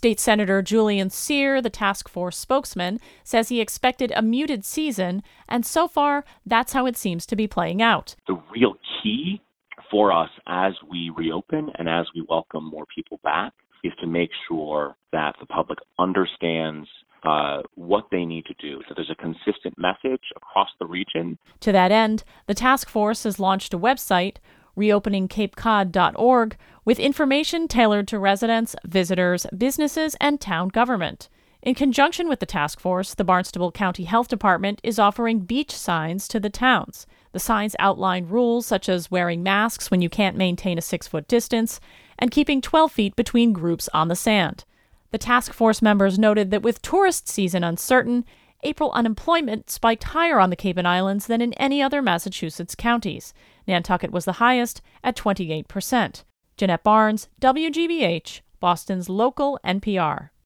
State Senator Julian Cyr, the task force spokesman, says he expected a muted season, and so far, that's how it seems to be playing out. The real key for us as we reopen and as we welcome more people back is to make sure that the public understands what they need to do, so there's a consistent message across the region. To that end, the task force has launched a website, reopeningcapecod.org, with information tailored to residents, visitors, businesses, and town government. In conjunction with the task force, the Barnstable County Health Department is offering beach signs to the towns. The signs outline rules such as wearing masks when you can't maintain a 6-foot distance and keeping 12 feet between groups on the sand. The task force members noted that with tourist season uncertain, April unemployment spiked higher on the Cape and Islands than in any other Massachusetts counties. Nantucket was the highest at 28%. Jeanette Barnes, WGBH, Boston's local NPR.